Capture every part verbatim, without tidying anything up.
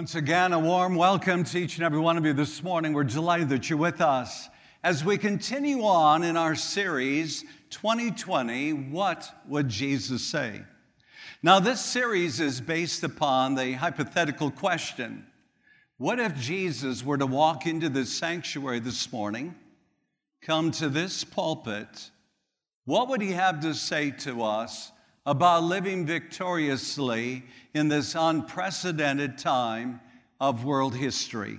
Once again, a warm welcome to each and every one of you this morning. We're delighted that you're with us as we continue on in our series, twenty twenty, What Would Jesus Say? Now, this series is based upon the hypothetical question, what if Jesus were to walk into this sanctuary this morning, come to this pulpit, what would he have to say to us about living victoriously in this unprecedented time of world history?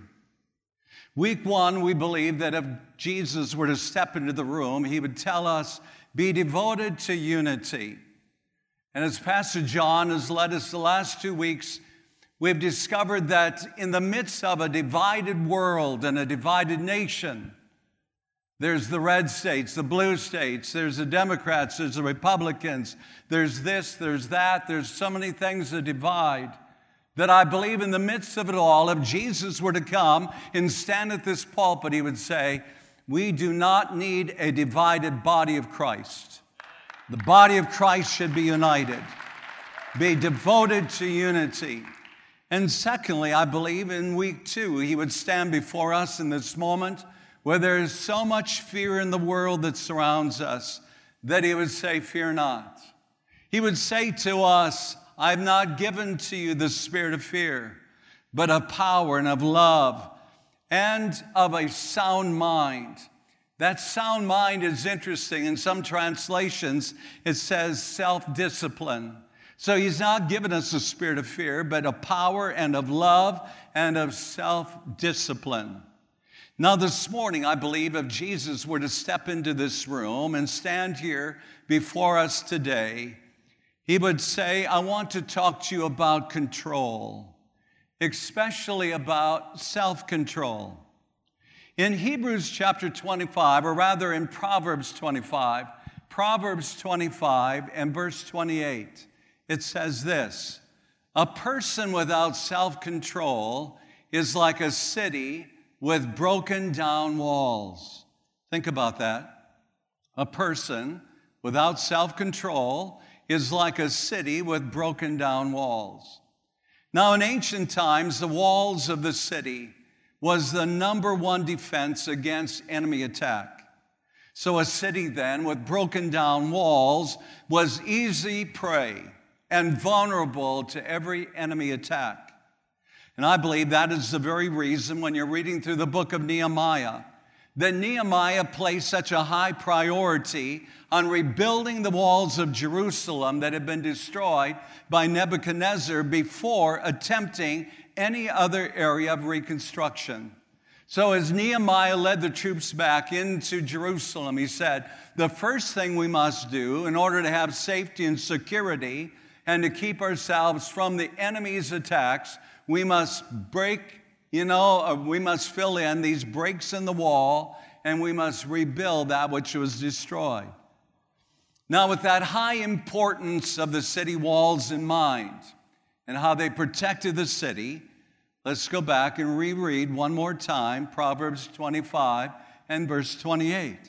Week one, we believe that if Jesus were to step into the room, he would tell us, be devoted to unity. And as Pastor John has led us the last two weeks, we've discovered that in the midst of a divided world and a divided nation, there's the red states, the blue states, there's the Democrats, there's the Republicans, there's this, there's that, there's so many things that divide, that I believe in the midst of it all, if Jesus were to come and stand at this pulpit, he would say, we do not need a divided body of Christ. The body of Christ should be united, be devoted to unity. And secondly, I believe in week two, he would stand before us in this moment where there is so much fear in the world that surrounds us, that he would say, fear not. He would say to us, I have not given to you the spirit of fear, but of power and of love and of a sound mind. That sound mind is interesting. In some translations, it says self-discipline. So he's not given us a spirit of fear, but of power and of love and of self-discipline. Now, this morning, I believe if Jesus were to step into this room and stand here before us today, he would say, I want to talk to you about control, especially about self-control. In Hebrews chapter twenty-five, or rather in Proverbs twenty-five, Proverbs twenty-five and verse twenty-eight, it says this, a person without self-control is like a city with broken down walls. Think about that. A person without self-control is like a city with broken down walls. Now, in ancient times, the walls of the city was the number one defense against enemy attack. So a city then with broken down walls was easy prey and vulnerable to every enemy attack. And I believe that is the very reason when you're reading through the book of Nehemiah, that Nehemiah placed such a high priority on rebuilding the walls of Jerusalem that had been destroyed by Nebuchadnezzar before attempting any other area of reconstruction. So as Nehemiah led the troops back into Jerusalem, he said, the first thing we must do in order to have safety and security and to keep ourselves from the enemy's attacks, we must break, you know, we must fill in these breaks in the wall, and we must rebuild that which was destroyed. Now, with that high importance of the city walls in mind and how they protected the city, let's go back and reread one more time Proverbs twenty-five and verse twenty-eight.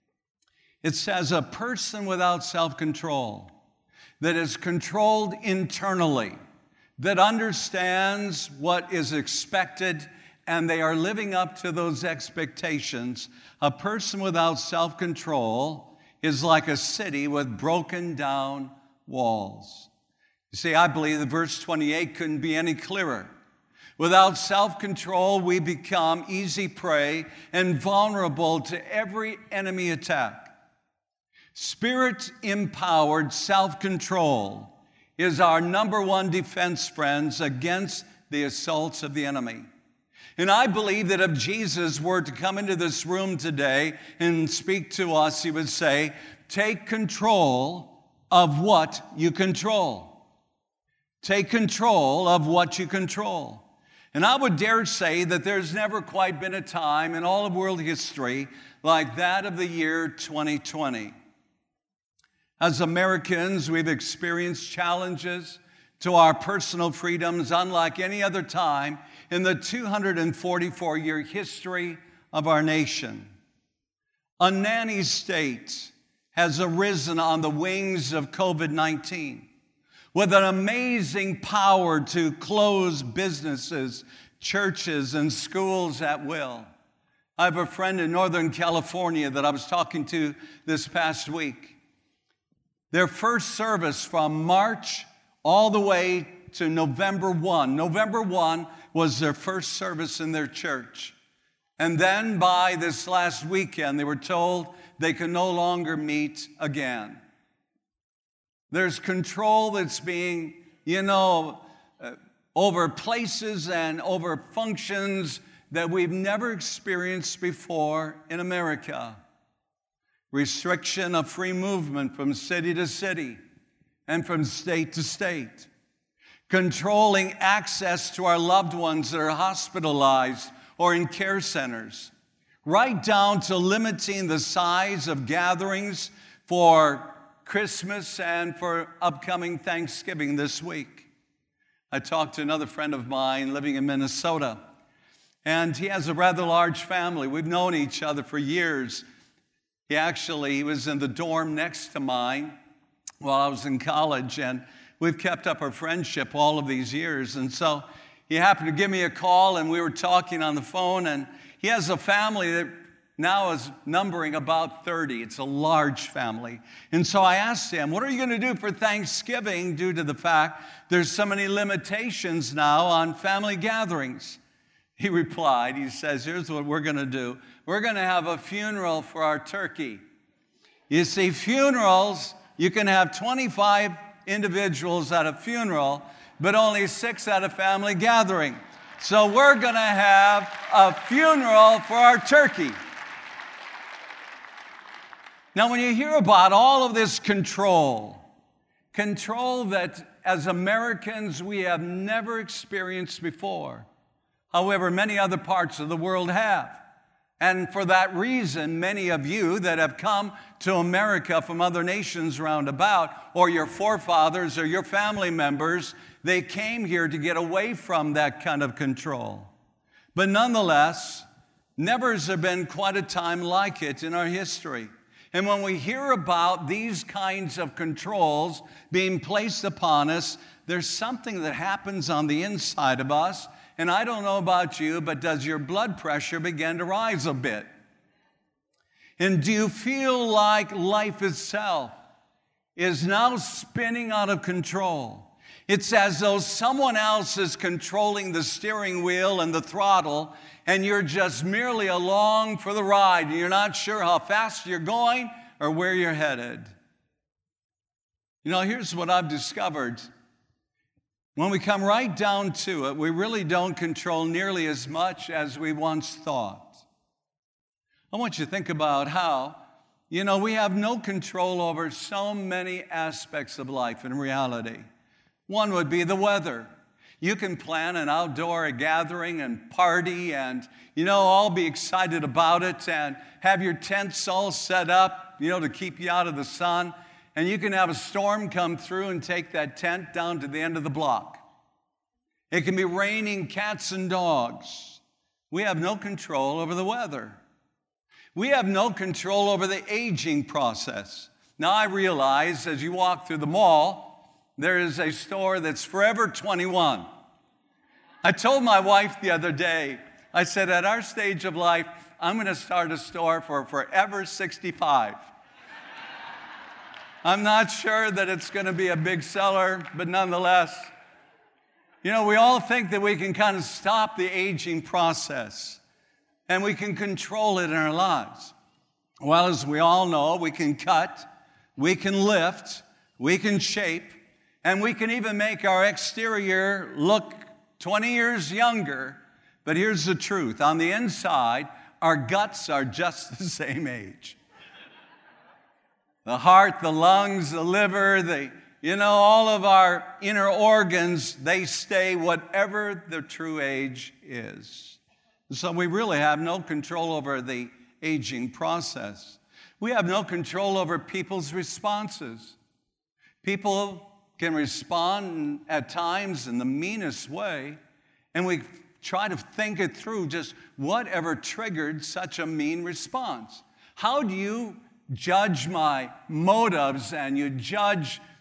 It says, a person without self-control that is controlled internally, that understands what is expected, and they are living up to those expectations. A person without self-control is like a city with broken down walls. You see, I believe that verse twenty-eight couldn't be any clearer. Without self-control, we become easy prey and vulnerable to every enemy attack. Spirit-empowered self-control is our number one defense, friends, against the assaults of the enemy. And I believe that if Jesus were to come into this room today and speak to us, he would say, take control of what you control. Take control of what you control. And I would dare say that there's never quite been a time in all of world history like that of the year twenty twenty. As Americans, we've experienced challenges to our personal freedoms unlike any other time in the two hundred forty-four year history of our nation. A nanny state has arisen on the wings of covid nineteen. with an amazing power to close businesses, churches, and schools at will. I have a friend in Northern California that I was talking to this past week. Their first service from March all the way to November first. November first was their first service in their church. And then by this last weekend, they were told they could no longer meet again. There's control that's being, you know, uh, over places and over functions that we've never experienced before in America. Restriction of free movement from city to city and from state to state. Controlling access to our loved ones that are hospitalized or in care centers. Right down to limiting the size of gatherings for Christmas and for upcoming Thanksgiving this week. I talked to another friend of mine living in Minnesota, and he has a rather large family. We've known each other for years. He actually he was in the dorm next to mine while I was in college, and we've kept up our friendship all of these years. And so he happened to give me a call, and we were talking on the phone, and he has a family that now is numbering about thirty. It's a large family. And so I asked him, what are you going to do for Thanksgiving due to the fact there's so many limitations now on family gatherings? He replied, he says, here's what we're going to do. We're going to have a funeral for our turkey. You see, funerals, you can have twenty-five individuals at a funeral, but only six at a family gathering. So we're going to have a funeral for our turkey. Now, when you hear about all of this control, control that as Americans we have never experienced before, however, many other parts of the world have. And for that reason, many of you that have come to America from other nations round about, or your forefathers or your family members, they came here to get away from that kind of control. But nonetheless, never has there been quite a time like it in our history. And when we hear about these kinds of controls being placed upon us, there's something that happens on the inside of us. And I don't know about you, but does your blood pressure begin to rise a bit? And do you feel like life itself is now spinning out of control? It's as though someone else is controlling the steering wheel and the throttle, and you're just merely along for the ride, and you're not sure how fast you're going or where you're headed. You know, here's what I've discovered. When we come right down to it, we really don't control nearly as much as we once thought. I want you to think about how, you know, we have no control over so many aspects of life in reality. One would be the weather. You can plan an outdoor gathering and party and, you know, all be excited about it and have your tents all set up, you know, to keep you out of the sun. And you can have a storm come through and take that tent down to the end of the block. It can be raining cats and dogs. We have no control over the weather. We have no control over the aging process. Now, I realize as you walk through the mall, there is a store that's Forever twenty-one. I told my wife the other day, I said, at our stage of life, I'm going to start a store for Forever sixty-five. I'm not sure that it's going to be a big seller, but nonetheless, you know, we all think that we can kind of stop the aging process and we can control it in our lives. Well, as we all know, we can cut, we can lift, we can shape, and we can even make our exterior look twenty years younger. But here's the truth. On the inside, our guts are just the same age. The heart, the lungs, the liver, the, you know, all of our inner organs, they stay whatever the true age is. So we really have no control over the aging process. We have no control over people's responses. People can respond at times in the meanest way, and we try to think it through, just whatever triggered such a mean response. How do you judge my motives and you judge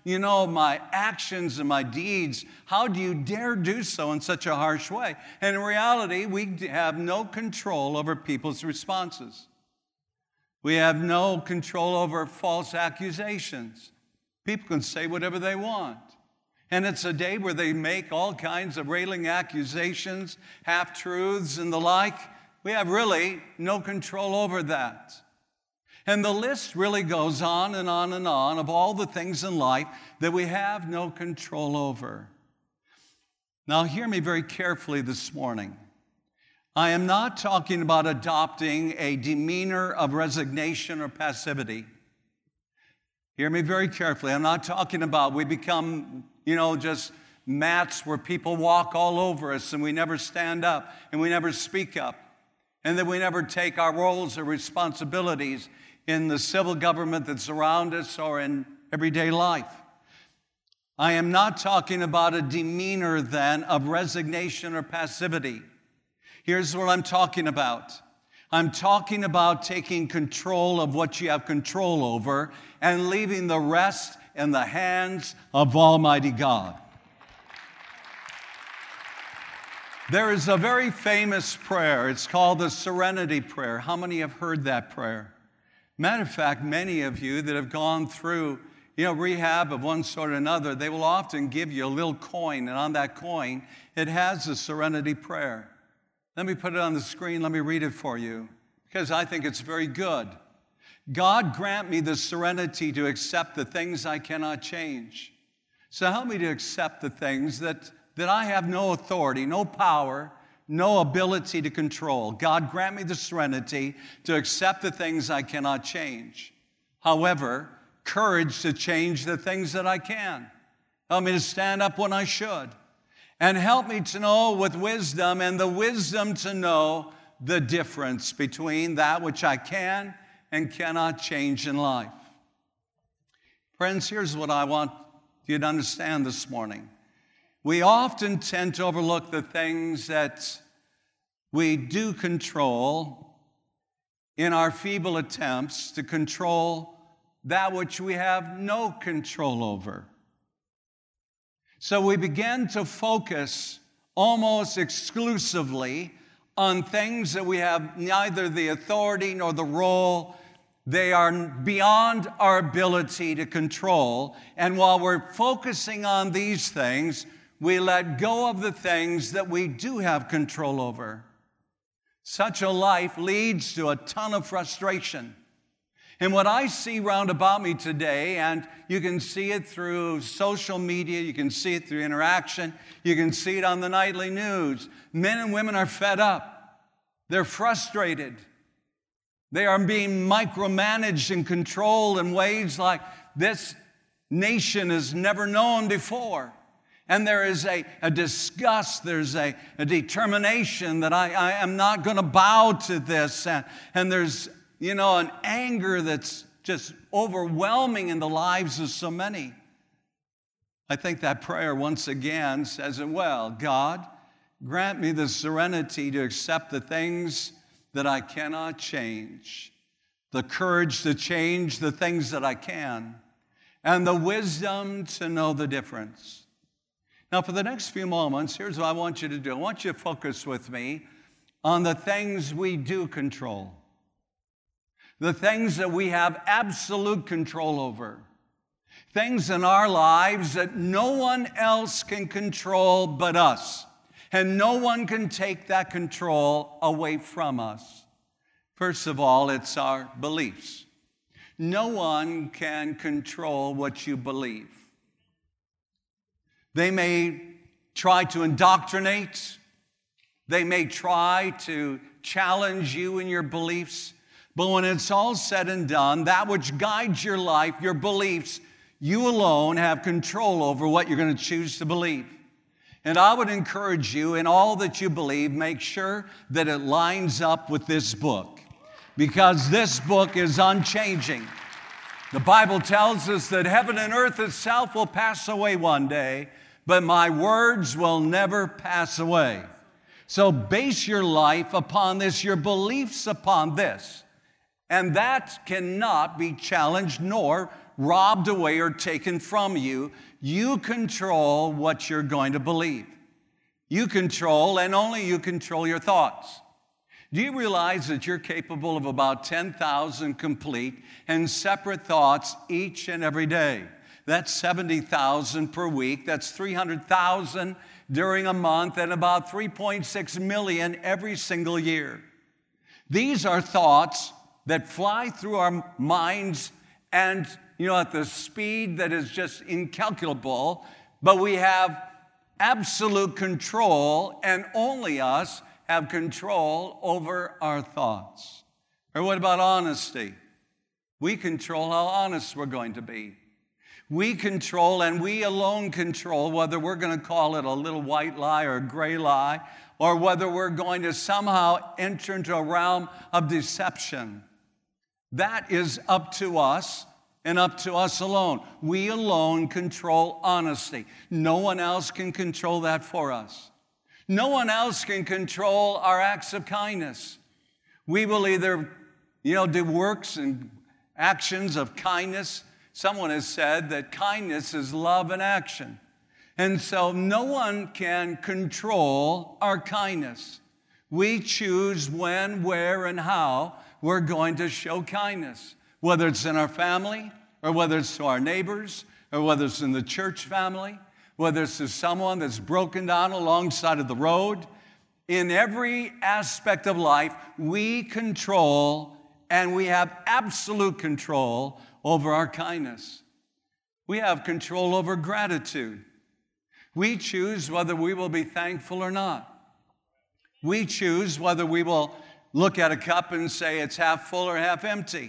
you know, my actions and my deeds. How do you dare do so in such a harsh way? And in reality, we have no control over people's responses. We have no control over false accusations. People can say whatever they want. And it's a day where they make all kinds of railing accusations, half-truths, and the like. We have really no control over that. And the list really goes on and on and on of all the things in life that we have no control over. Now, hear me very carefully this morning. I am not talking about adopting a demeanor of resignation or passivity. Hear me very carefully. I'm not talking about we become, you know, just mats where people walk all over us and we never stand up and we never speak up and that we never take our roles or responsibilities in the civil government that's around us or in everyday life. I am not talking about a demeanor then of resignation or passivity. Here's what I'm talking about. I'm talking about taking control of what you have control over and leaving the rest in the hands of Almighty God. There is a very famous prayer. It's called the Serenity Prayer. How many have heard that prayer? Matter of fact, many of you that have gone through, you know, rehab of one sort or another, they will often give you a little coin, and on that coin, it has the Serenity Prayer. Let me put it on the screen. Let me read it for you, because I think it's very good. God, grant me the serenity to accept the things I cannot change. So help me to accept the things that, that I have no authority, no power, no ability to control. God, grant me the serenity to accept the things I cannot change. However, courage to change the things that I can. Help me to stand up when I should. And help me to know with wisdom and the wisdom to know the difference between that which I can and cannot change in life. Friends, here's what I want you to understand this morning. We often tend to overlook the things that we do control in our feeble attempts to control that which we have no control over. So we begin to focus almost exclusively on things that we have neither the authority nor the role. They are beyond our ability to control. And while we're focusing on these things, we let go of the things that we do have control over. Such a life leads to a ton of frustration. And what I see round about me today, and you can see it through social media, you can see it through interaction, you can see it on the nightly news. Men and women are fed up. They're frustrated. They are being micromanaged and controlled in ways like this nation has never known before. And there is a, a disgust, there's a, a determination that I, I am not going to bow to this. And, and there's, you know, an anger that's just overwhelming in the lives of so many. I think that prayer once again says it well. God, grant me the serenity to accept the things that I cannot change, the courage to change the things that I can, and the wisdom to know the difference. Now, for the next few moments, here's what I want you to do. I want you to focus with me on the things we do control, the things that we have absolute control over, things in our lives that no one else can control but us, and no one can take that control away from us. First of all, it's our beliefs. No one can control what you believe. They may try to indoctrinate. They may try to challenge you in your beliefs. But when it's all said and done, that which guides your life, your beliefs, you alone have control over what you're going to choose to believe. And I would encourage you in all that you believe, make sure that it lines up with this book, because this book is unchanging. The Bible tells us that heaven and earth itself will pass away one day, but my words will never pass away. So base your life upon this, your beliefs upon this. And that cannot be challenged nor robbed away or taken from you. You control what you're going to believe. You control, and only you control, your thoughts. Do you realize that you're capable of about ten thousand complete and separate thoughts each and every day? That's seventy thousand per week. That's three hundred thousand during a month, and about three point six million every single year. These are thoughts that fly through our minds and, you know, at the speed that is just incalculable, but we have absolute control, and only us have control over our thoughts. Or what about honesty? We control how honest we're going to be. We control, and we alone control, whether we're going to call it a little white lie or a gray lie, or whether we're going to somehow enter into a realm of deception. That is up to us and up to us alone. We alone control honesty. No one else can control that for us. No one else can control our acts of kindness. We will either, you know, do works and actions of kindness. Someone has said that kindness is love in action. And so no one can control our kindness. We choose when, where, and how we're going to show kindness, whether it's in our family, or whether it's to our neighbors, or whether it's in the church family, whether it's to someone that's broken down alongside of the road. In every aspect of life, we control, and we have absolute control over our kindness. We have control over gratitude. We choose whether we will be thankful or not. We choose whether we will look at a cup and say it's half full or half empty.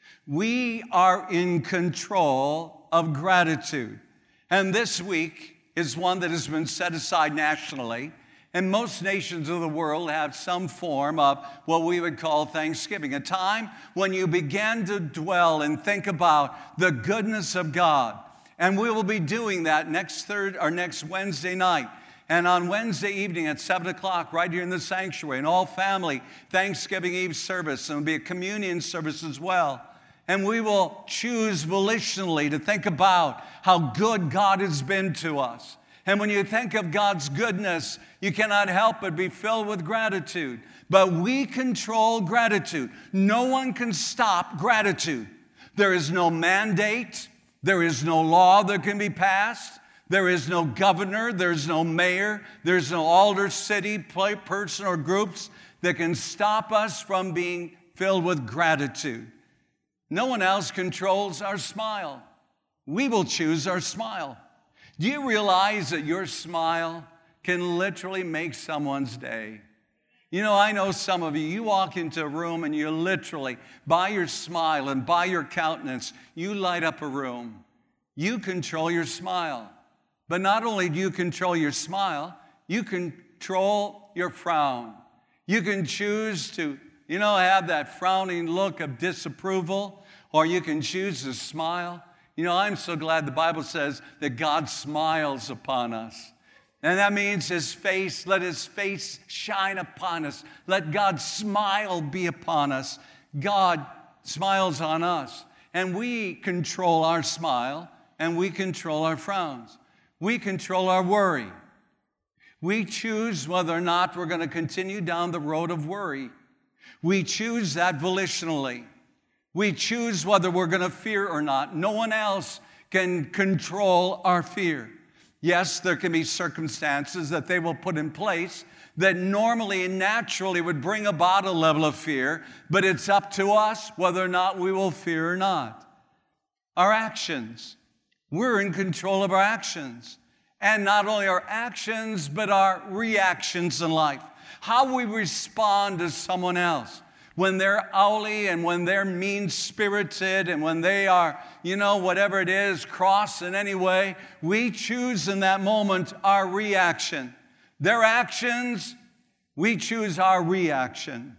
We are in control of gratitude. And this week is one that has been set aside nationally. And most nations of the world have some form of what we would call Thanksgiving, a time when you begin to dwell and think about the goodness of God. And we will be doing that next third or next Wednesday night. And on Wednesday evening at seven o'clock, right here in the sanctuary, an all-family Thanksgiving Eve service. And there will be a communion service as well. And we will choose volitionally to think about how good God has been to us. And when you think of God's goodness, you cannot help but be filled with gratitude. But we control gratitude. No one can stop gratitude. There is no mandate. There is no law that can be passed. There is no governor. There's no mayor. There's no alder, city, person, or groups that can stop us from being filled with gratitude. No one else controls our smile. We will choose our smile. Do you realize that your smile can literally make someone's day? You know, I know some of you, you walk into a room and you literally, by your smile and by your countenance, you light up a room. You control your smile. But not only do you control your smile, you control your frown. You can choose to, you know, have that frowning look of disapproval, or you can choose to smile. You know, I'm so glad the Bible says that God smiles upon us. And that means his face, let his face shine upon us. Let God's smile be upon us. God smiles on us. And we control our smile, and we control our frowns. We control our worry. We choose whether or not we're going to continue down the road of worry. We choose that volitionally. We choose whether we're going to fear or not. No one else can control our fear. Yes, there can be circumstances that they will put in place that normally and naturally would bring about a level of fear, but it's up to us whether or not we will fear or not. Our actions. We're in control of our actions. And not only our actions, but our reactions in life. How we respond to someone else. When they're owly and when they're mean-spirited and when they are, you know, whatever it is, cross in any way, we choose in that moment our reaction. Their actions, we choose our reaction.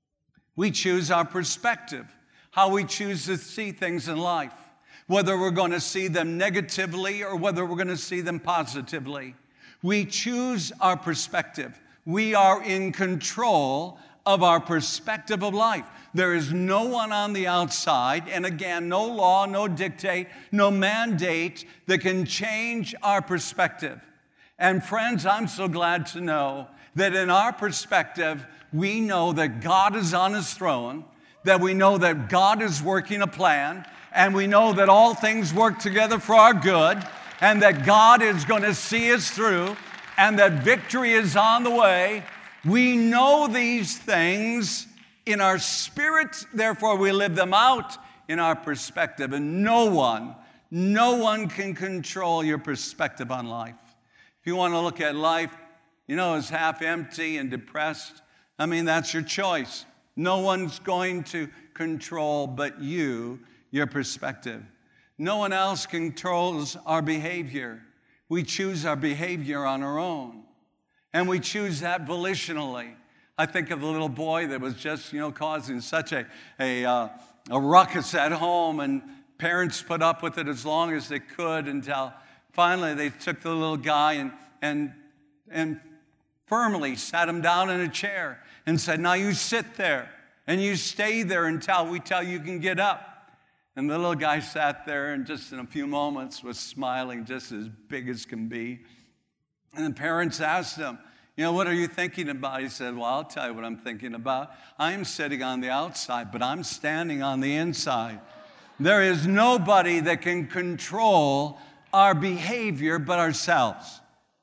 We choose our perspective, how we choose to see things in life, whether we're going to see them negatively or whether we're going to see them positively. We choose our perspective. We are in control of our perspective of life. There is no one on the outside, and again, no law, no dictate, no mandate that can change our perspective. And friends, I'm so glad to know that in our perspective, we know that God is on his throne, that we know that God is working a plan, and we know that all things work together for our good, and that God is going to see us through, and that victory is on the way. We know these things in our spirit, therefore we live them out in our perspective. And no one, no one can control your perspective on life. If you want to look at life, you know, as half empty and depressed, I mean, that's your choice. No one's going to control but you, your perspective. No one else controls our behavior. We choose our behavior on our own. And we choose that volitionally. I think of the little boy that was just, you know, causing such a, a, uh, a ruckus at home, and parents put up with it as long as they could until finally they took the little guy and, and, and firmly sat him down in a chair and said, now you sit there and you stay there until we tell you can get up. And the little guy sat there and just in a few moments was smiling just as big as can be. And the parents asked him, you know, what are you thinking about? He said, well, I'll tell you what I'm thinking about. I'm sitting on the outside, but I'm standing on the inside. There is nobody that can control our behavior but ourselves,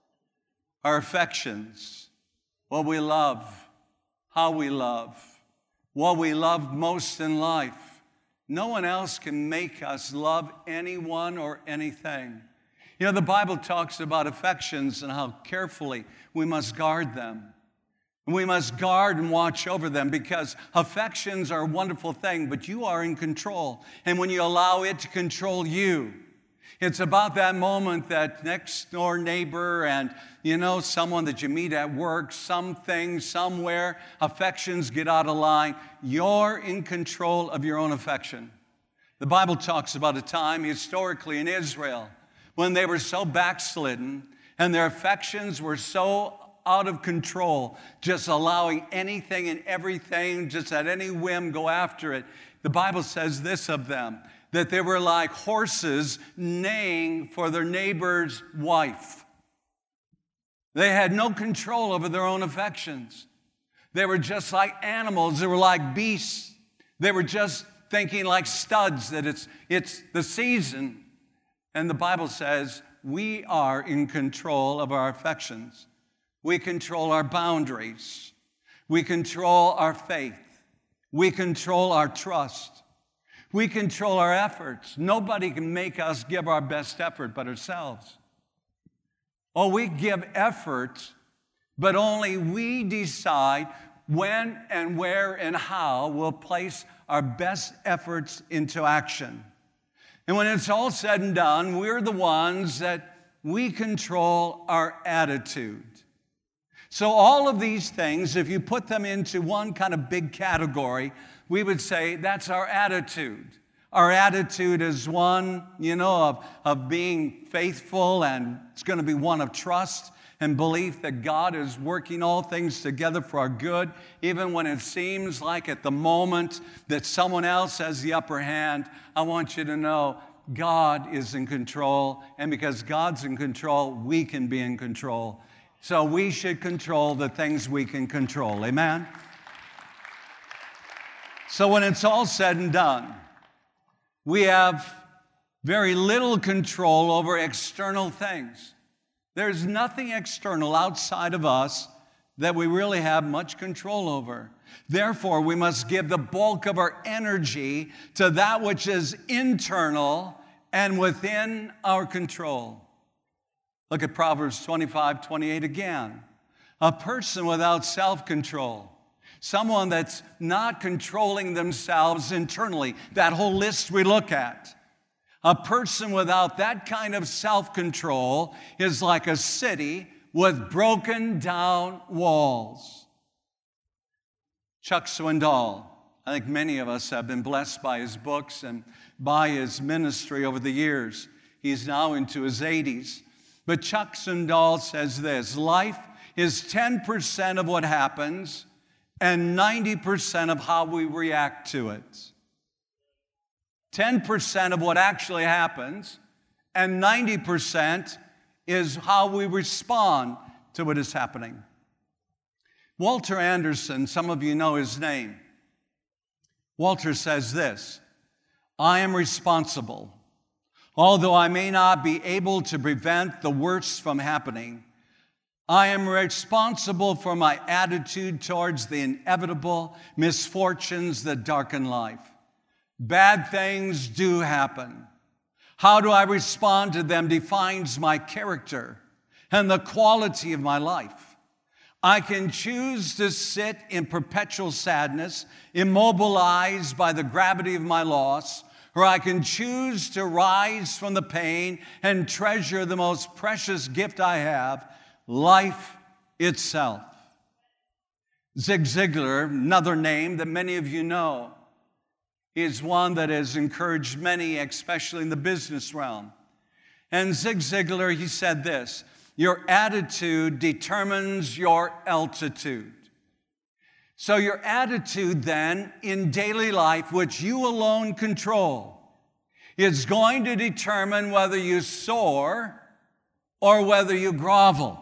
our affections, what we love, how we love, what we love most in life. No one else can make us love anyone or anything. You know, the Bible talks about affections and how carefully we must guard them. We must guard and watch over them, because affections are a wonderful thing, but you are in control. And when you allow it to control you, it's about that moment that next door neighbor and, you know, someone that you meet at work, something, somewhere, affections get out of line. You're in control of your own affection. The Bible talks about a time historically in Israel when they were so backslidden and their affections were so out of control, just allowing anything and everything, just at any whim, go after it. The Bible says this of them, that they were like horses neighing for their neighbor's wife. They had no control over their own affections. They were just like animals. They were like beasts. They were just thinking like studs that it's, it's the season. And the Bible says we are in control of our affections. We control our boundaries. We control our faith. We control our trust. We control our efforts. Nobody can make us give our best effort but ourselves. Oh, we give effort, but only we decide when and where and how we'll place our best efforts into action. And when it's all said and done, we're the ones that we control our attitude. So all of these things, if you put them into one kind of big category, we would say that's our attitude. Our attitude is one, you know, of, of being faithful, and it's going to be one of trust and belief that God is working all things together for our good, even when it seems like at the moment that someone else has the upper hand. I want you to know God is in control, and because God's in control, we can be in control. So we should control the things we can control. Amen? So when it's all said and done, we have very little control over external things. There's nothing external outside of us that we really have much control over. Therefore, we must give the bulk of our energy to that which is internal and within our control. Look at Proverbs twenty-five, twenty-eight again. A person without self-control, someone that's not controlling themselves internally, that whole list we look at. A person without that kind of self-control is like a city with broken down walls. Chuck Swindoll, I think many of us have been blessed by his books and by his ministry over the years. He's now into his eighties. But Chuck Swindoll says this: life is ten percent of what happens and ninety percent of how we react to it. ten percent of what actually happens, and ninety percent is how we respond to what is happening. Walter Anderson, some of you know his name. Walter says this: I am responsible. Although I may not be able to prevent the worst from happening, I am responsible for my attitude towards the inevitable misfortunes that darken life. Bad things do happen. How do I respond to them defines my character and the quality of my life. I can choose to sit in perpetual sadness, immobilized by the gravity of my loss, or I can choose to rise from the pain and treasure the most precious gift I have, life itself. Zig Ziglar, another name that many of you know, is one that has encouraged many, especially in the business realm. And Zig Ziglar, he said this: your attitude determines your altitude. So your attitude then in daily life, which you alone control, is going to determine whether you soar or whether you grovel.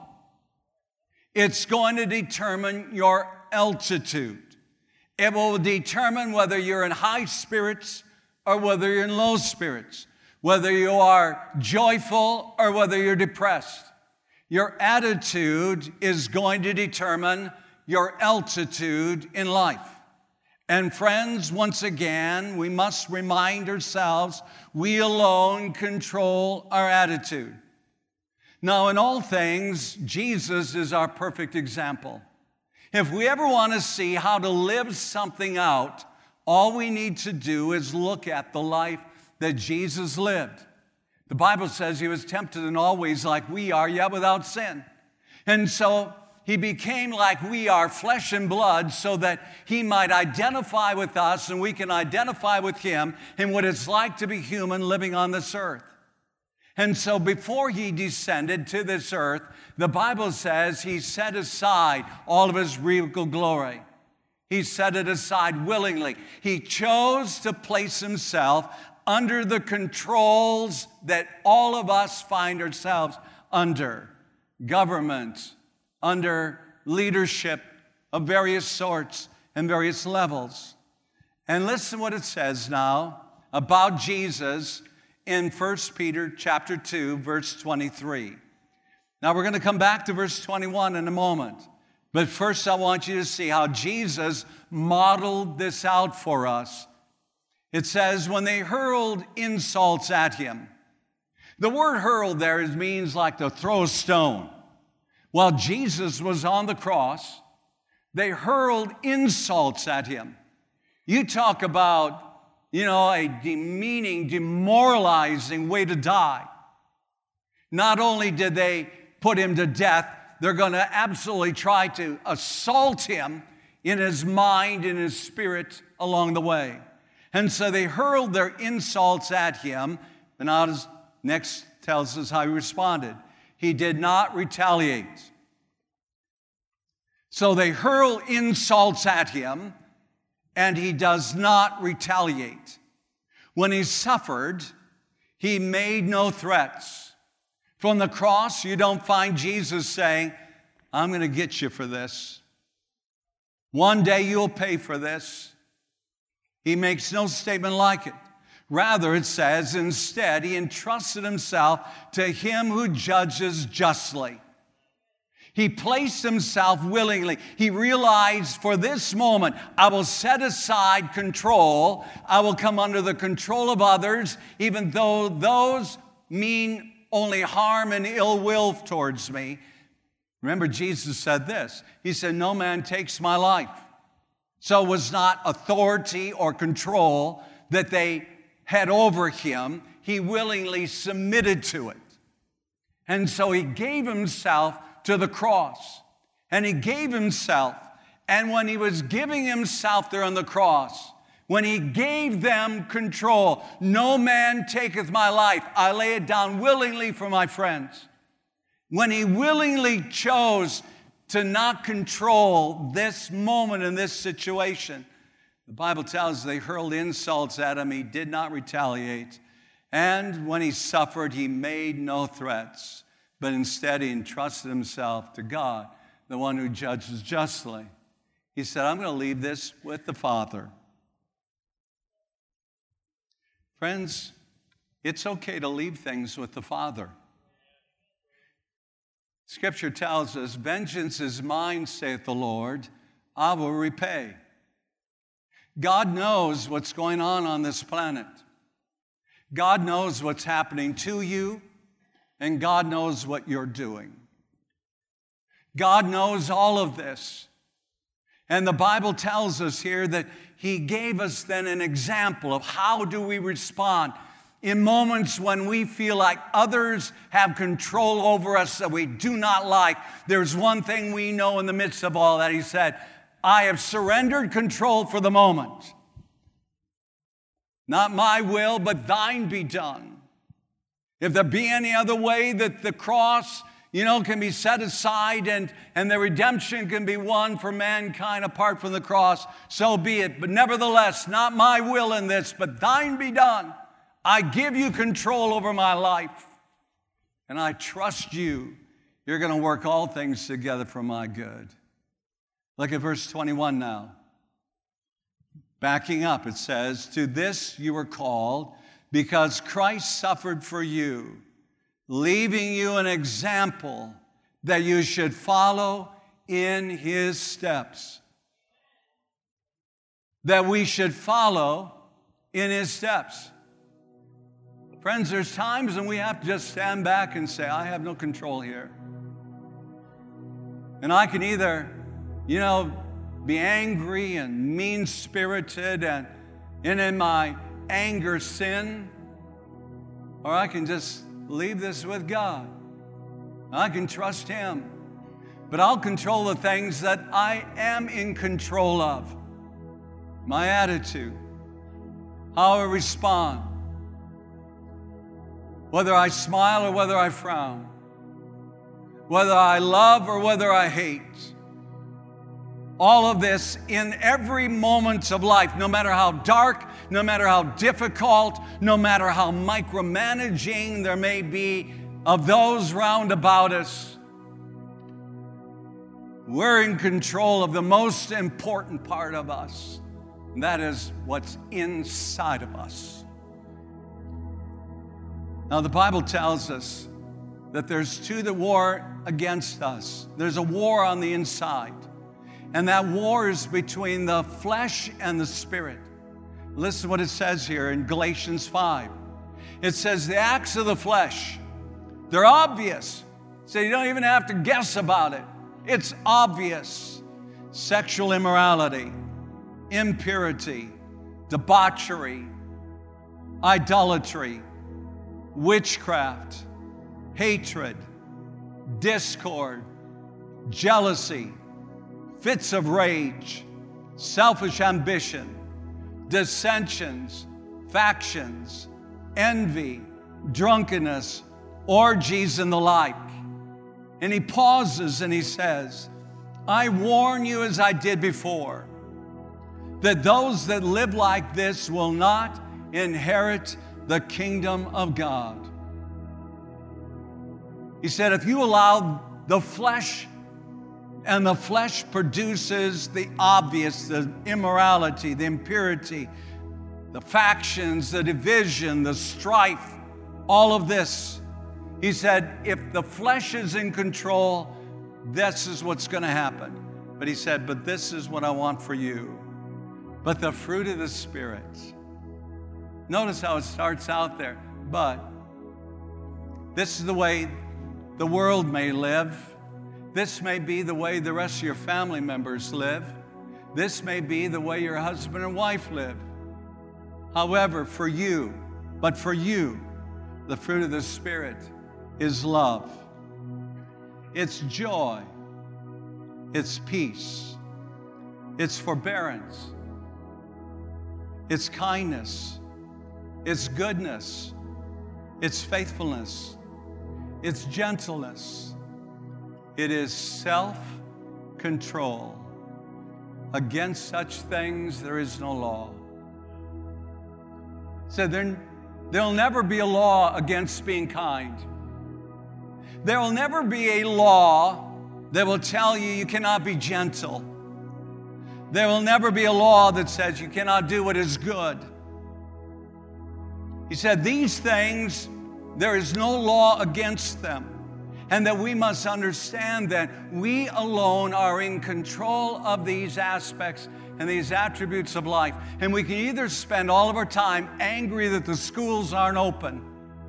It's going to determine your altitude. It will determine whether you're in high spirits or whether you're in low spirits, whether you are joyful or whether you're depressed. Your attitude is going to determine your altitude in life. And friends, once again, we must remind ourselves we alone control our attitude. Now, in all things, Jesus is our perfect example. If we ever want to see how to live something out, all we need to do is look at the life that Jesus lived. The Bible says he was tempted in all ways like we are, yet without sin. And so he became like we are, flesh and blood, so that he might identify with us and we can identify with him in what it's like to be human living on this earth. And so before he descended to this earth, the Bible says he set aside all of his regal glory. He set it aside willingly. He chose to place himself under the controls that all of us find ourselves under. Government, under leadership of various sorts and various levels. And listen what it says now about Jesus in First Peter chapter two, verse twenty-three. Now we're going to come back to verse twenty-one in a moment. But first I want you to see how Jesus modeled this out for us. It says, when they hurled insults at him. The word hurled there is, means like to throw a stone. While Jesus was on the cross, they hurled insults at him. You talk about, you know, a demeaning, demoralizing way to die. Not only did they put him to death, they're going to absolutely try to assault him in his mind, in his spirit along the way. And so they hurled their insults at him. And now his next tells us how he responded. He did not retaliate. So they hurl insults at him, and he does not retaliate. When he suffered, he made no threats. From the cross, you don't find Jesus saying, I'm going to get you for this. One day you'll pay for this. He makes no statement like it. Rather, it says, instead, he entrusted himself to him who judges justly. He placed himself willingly. He realized, for this moment, I will set aside control. I will come under the control of others, even though those mean only harm and ill will towards me. Remember, Jesus said this. He said, no man takes my life. So it was not authority or control that they had over him. He willingly submitted to it. And so he gave himself to the cross. And he gave himself. And when he was giving himself there on the cross, when he gave them control, no man taketh my life. I lay it down willingly for my friends. When he willingly chose to not control this moment in this situation. The Bible tells us they hurled insults at him. He did not retaliate. And when he suffered, he made no threats, but instead he entrusted himself to God, the one who judges justly. He said, I'm going to leave this with the Father. Friends, it's okay to leave things with the Father. Scripture tells us, vengeance is mine, saith the Lord, I will repay. God knows what's going on on this planet. God knows what's happening to you, and God knows what you're doing. God knows all of this. And the Bible tells us here that he gave us then an example of how do we respond in moments when we feel like others have control over us that we do not like. There's one thing we know in the midst of all that. He said, I have surrendered control for the moment. Not my will, but thine be done. If there be any other way that the cross, you know, can be set aside and, and the redemption can be won for mankind apart from the cross, so be it. But nevertheless, not my will in this, but thine be done. I give you control over my life, and I trust you. You're going to work all things together for my good. Look at verse twenty-one now. Backing up, it says, to this you were called, because Christ suffered for you, leaving you an example that you should follow in his steps. That we should follow in his steps. Friends, there's times when we have to just stand back and say, I have no control here. And I can either, you know, be angry and mean-spirited and, and in my anger sin, or I can just leave this with God. I can trust him. But I'll control the things that I am in control of. My attitude, how I respond, whether I smile or whether I frown, whether I love or whether I hate. All of this in every moment of life, no matter how dark, no matter how difficult, no matter how micromanaging there may be of those round about us, we're in control of the most important part of us, and that is what's inside of us. Now, the Bible tells us that there's two that war against us. There's a war on the inside. And that war is between the flesh and the spirit. Listen to what it says here in Galatians five. It says the acts of the flesh, they're obvious. So you don't even have to guess about it. It's obvious. Sexual immorality, impurity, debauchery, idolatry, witchcraft, hatred, discord, jealousy, fits of rage, selfish ambition, dissensions, factions, envy, drunkenness, orgies, and the like. And he pauses and he says, I warn you as I did before, that those that live like this will not inherit the kingdom of God. He said, if you allow the flesh, and the flesh produces the obvious, the immorality, the impurity, the factions, the division, the strife, all of this. He said, if the flesh is in control, this is what's going to happen. But he said, but this is what I want for you. But the fruit of the Spirit. Notice how it starts out there. But this is the way the world may live. This may be the way the rest of your family members live. This may be the way your husband and wife live. However, for you, but for you, the fruit of the Spirit is love. It's joy. It's peace. It's forbearance. It's kindness. It's goodness. It's faithfulness. It's gentleness. It is self-control. control. Against such things there is no law. So there, there'll never be a law against being kind. There will never be a law that will tell you you cannot be gentle. There will never be a law that says you cannot do what is good. He said, these things, there is no law against them. And that we must understand that we alone are in control of these aspects and these attributes of life. And we can either spend all of our time angry that the schools aren't open.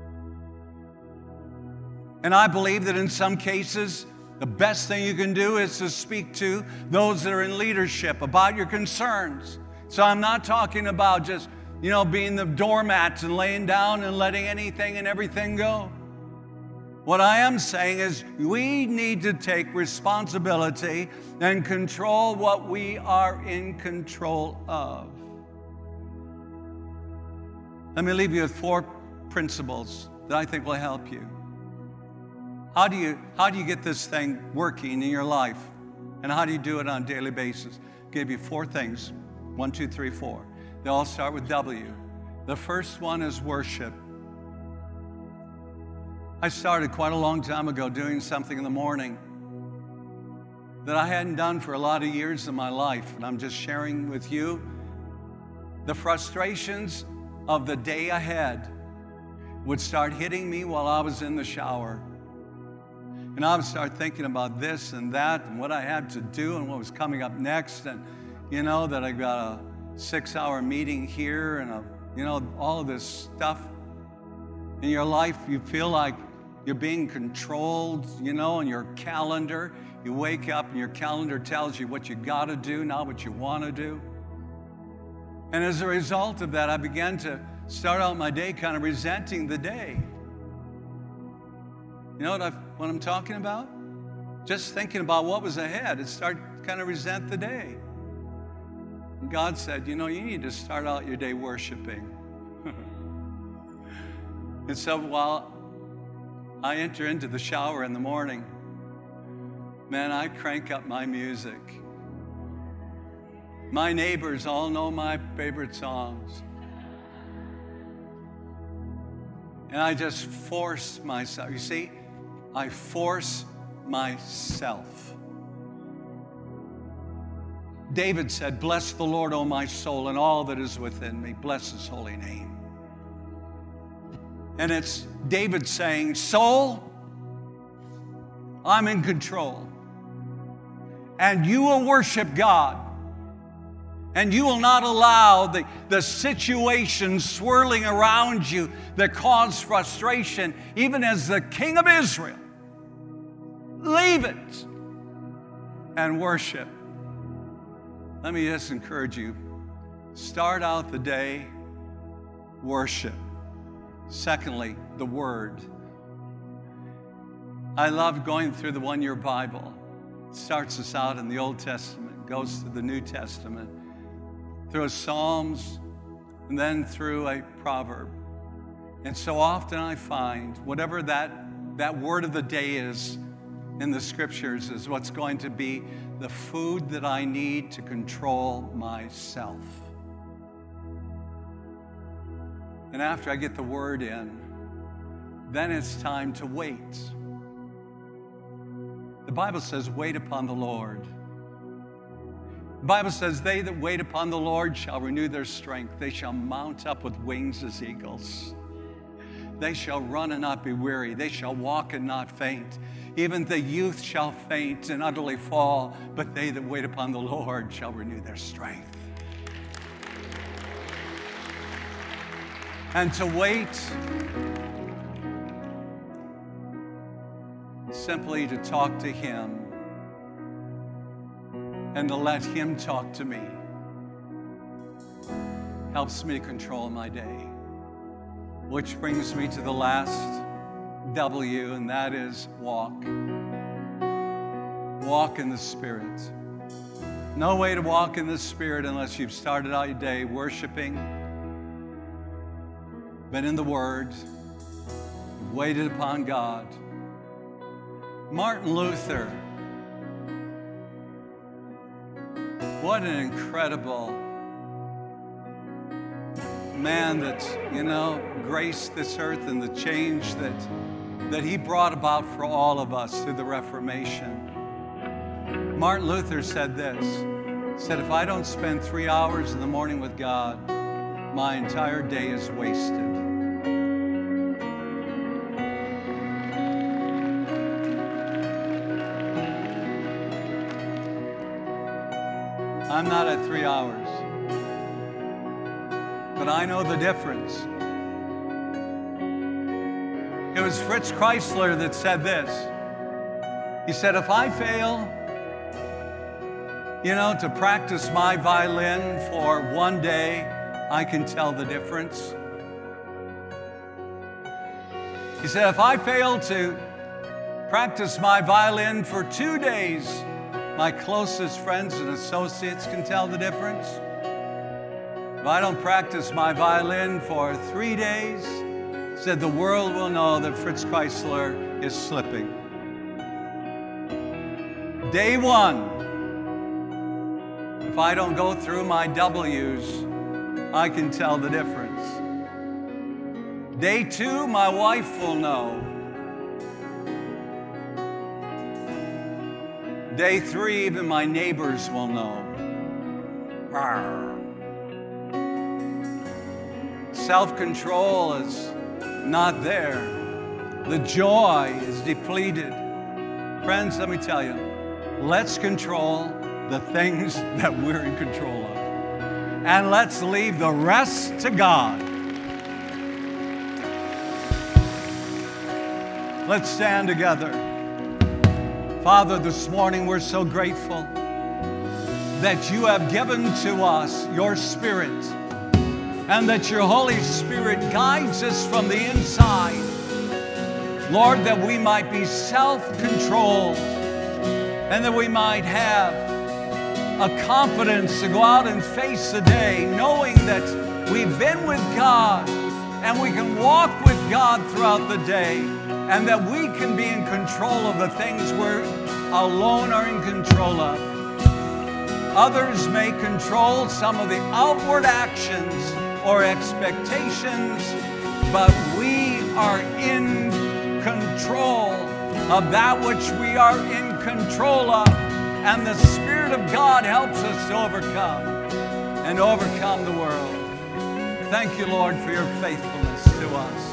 And I believe that in some cases, the best thing you can do is to speak to those that are in leadership about your concerns. So I'm not talking about just, you know, being the doormats and laying down and letting anything and everything go. What I am saying is we need to take responsibility and control what we are in control of. Let me leave you with four principles that I think will help you. How do you, how do you get this thing working in your life? And how do you do it on a daily basis? I'll give you four things. One, two, three, four. They all start with W. The first one is worship. I started quite a long time ago doing something in the morning that I hadn't done for a lot of years in my life. And I'm just sharing with you the frustrations of the day ahead would start hitting me while I was in the shower. And I would start thinking about this and that and what I had to do and what was coming up next. And, you know, that I got a six-hour meeting here and, a, you know, all of this stuff. In your life, you feel like you're being controlled, you know, on your calendar. You wake up and your calendar tells you what you got to do, not what you want to do. And as a result of that, I began to start out my day kind of resenting the day. You know what, I've, what I'm talking about? Just thinking about what was ahead, it started kind of resent the day. And God said, you know, you need to start out your day worshiping. And so while I enter into the shower in the morning, man, I crank up my music. My neighbors all know my favorite songs. And I just force myself. You see, I force myself. David said, bless the Lord, O my soul, and all that is within me. Bless his holy name. And it's David saying, soul, I'm in control. And you will worship God. And you will not allow the, the situations swirling around you that cause frustration, even as the King of Israel. Leave it and worship. Let me just encourage you. Start out the day, worship. Secondly, the Word. I love going through the one-year Bible. It starts us out in the Old Testament, goes to the New Testament, through a Psalms, and then through a proverb. And so often I find whatever that, that word of the day is in the Scriptures is what's going to be the food that I need to control myself. And after I get the word in, then it's time to wait. The Bible says, wait upon the Lord. The Bible says, they that wait upon the Lord shall renew their strength. They shall mount up with wings as eagles. They shall run and not be weary. They shall walk and not faint. Even the youth shall faint and utterly fall, but they that wait upon the Lord shall renew their strength. And to wait, simply to talk to Him and to let Him talk to me, helps me to control my day. Which brings me to the last W, and that is walk. Walk in the Spirit. No way to walk in the Spirit unless you've started out your day worshiping, been in the Word, waited upon God. Martin Luther What an incredible man that, you know, graced this earth and the change that, that he brought about for all of us through the Reformation. Martin Luther said this, said, if I don't spend three hours in the morning with God, my entire day is wasted. I'm not at three hours, but I know the difference. It was Fritz Kreisler that said this. He said, if I fail, you know, to practice my violin for one day, I can tell the difference. He said, if I fail to practice my violin for two days, my closest friends and associates can tell the difference. If I don't practice my violin for three days, said the world will know that Fritz Kreisler is slipping. Day one, if I don't go through my W's, I can tell the difference. Day two, my wife will know. Day three, even my neighbors will know. Self-control is not there. The joy is depleted. Friends, let me tell you, let's control the things that we're in control of. And let's leave the rest to God. Let's stand together. Father, this morning we're so grateful that you have given to us your Spirit and that your Holy Spirit guides us from the inside. Lord, that we might be self-controlled and that we might have a confidence to go out and face the day, knowing that we've been with God and we can walk with God throughout the day, and that we can be in control of the things we're alone are in control of. Others may control some of the outward actions or expectations, but we are in control of that which we are in control of. And the Spirit of God helps us to overcome and overcome the world. Thank you, Lord, for your faithfulness to us.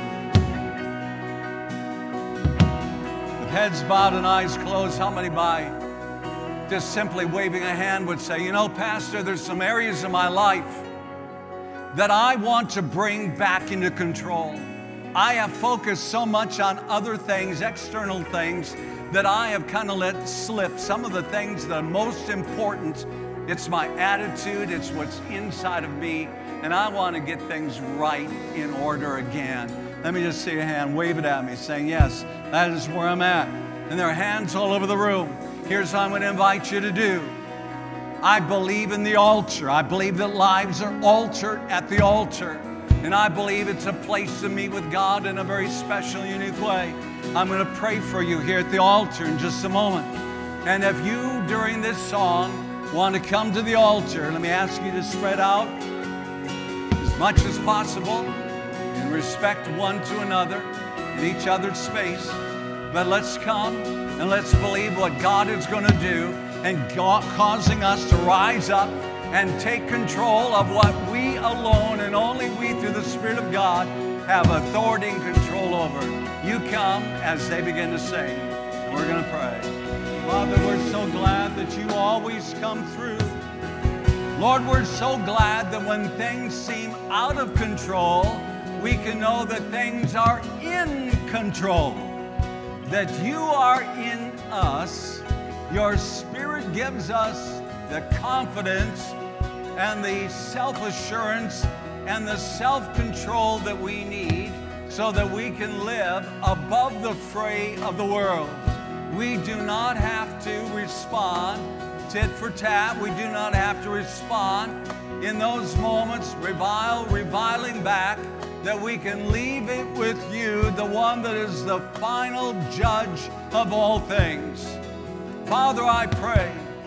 With heads bowed and eyes closed, how many by just simply waving a hand would say, you know, Pastor, there's some areas of my life that I want to bring back into control. I have focused so much on other things, external things, that I have kind of let slip some of the things that are most important. It's my attitude, it's what's inside of me, and I want to get things right in order again. Let me just see a hand, wave it at me, saying, yes, that is where I'm at. And there are hands all over the room. Here's what I'm going to invite you to do. I believe in the altar. I believe that lives are altered at the altar. And I believe it's a place to meet with God in a very special, unique way. I'm going to pray for you here at the altar in just a moment. And if you, during this song, want to come to the altar, let me ask you to spread out as much as possible and respect one to another in each other's space. But let's come and let's believe what God is going to do and God causing us to rise up and take control of what we alone and only we through the Spirit of God have authority and control over. You come as they begin to sing. We're going to pray. Father, we're so glad that you always come through. Lord, we're so glad that when things seem out of control, we can know that things are in control, that you are in us. Your Spirit gives us the confidence and the self-assurance and the self-control that we need so that we can live above the fray of the world. We do not have to respond tit for tat. We do not have to respond in those moments, revile, reviling back, that we can leave it with you, the one that is the final judge of all things. Father, I pray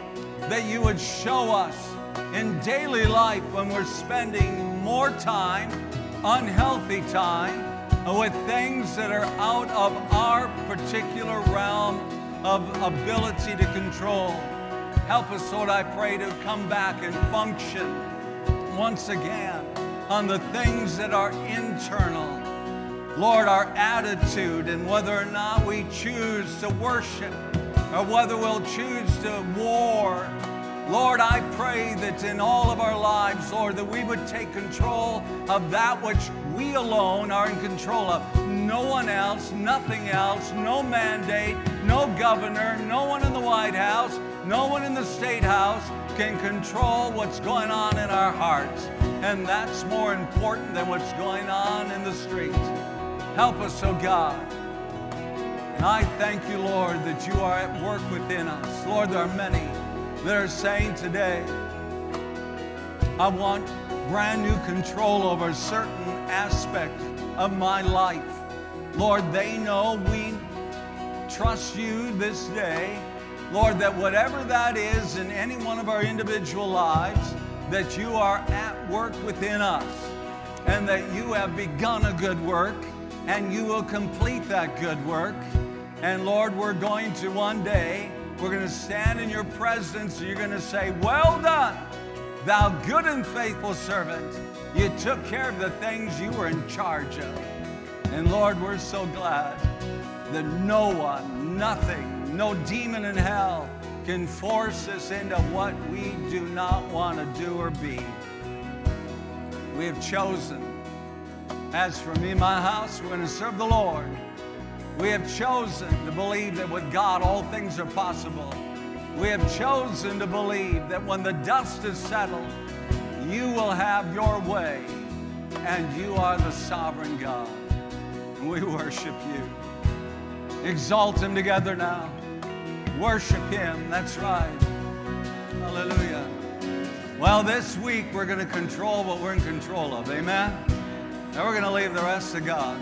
that you would show us in daily life when we're spending more time, unhealthy time, with things that are out of our particular realm of ability to control. Help us, Lord, I pray, to come back and function once again on the things that are internal. Lord, our attitude and whether or not we choose to worship or whether we'll choose to war. Lord, I pray that in all of our lives, Lord, that we would take control of that which we alone are in control of. No one else, nothing else, no mandate, no governor, no one in the White House, no one in the State House can control what's going on in our hearts. And that's more important than what's going on in the streets. Help us, oh God. And I thank you, Lord, that you are at work within us. Lord, there are many that are saying today, I want brand new control over certain aspects of my life. Lord, they know we trust you this day, Lord, that whatever that is in any one of our individual lives, that you are at work within us and that you have begun a good work and you will complete that good work. And Lord, we're going to one day, we're going to stand in your presence and you're going to say, well done, thou good and faithful servant. You took care of the things you were in charge of. And Lord, we're so glad that no one, nothing, no demon in hell can force us into what we do not want to do or be. We have chosen, as for me and my house, we're going to serve the Lord. We have chosen to believe that with God all things are possible. We have chosen to believe that when the dust is settled, you will have your way and you are the sovereign God. And we worship you. Exalt him together now. Worship him, that's right. Hallelujah. Well, this week we're going to control what we're in control of, amen? And we're going to leave the rest to God.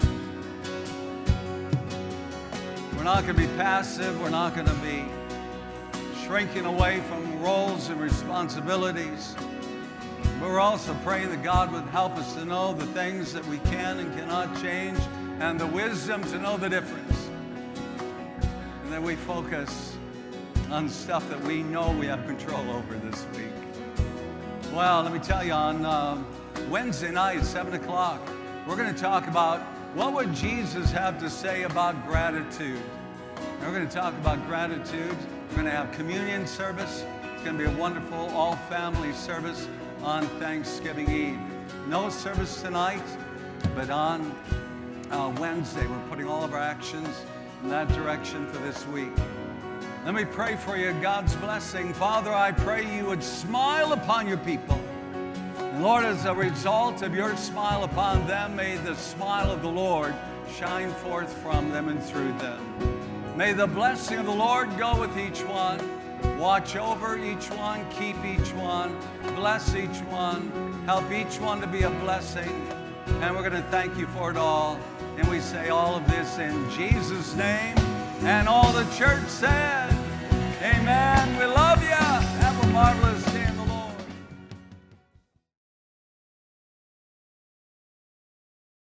We're not going to be passive. We're not going to be shrinking away from roles and responsibilities. But we're also praying that God would help us to know the things that we can and cannot change and the wisdom to know the difference. And that we focus on stuff that we know we have control over this week. Well, let me tell you, on uh, Wednesday night at seven o'clock, we're going to talk about what would Jesus have to say about gratitude. And we're going to talk about gratitude. We're going to have communion service. It's going to be a wonderful all-family service on Thanksgiving Eve. No service tonight, but on uh, Wednesday, we're putting all of our actions in that direction for this week. Let me pray for you, God's blessing. Father, I pray you would smile upon your people. And Lord, as a result of your smile upon them, may the smile of the Lord shine forth from them and through them. May the blessing of the Lord go with each one. Watch over each one, keep each one, bless each one, help each one to be a blessing. And we're going to thank you for it all. And we say all of this in Jesus' name. And all the church said, amen.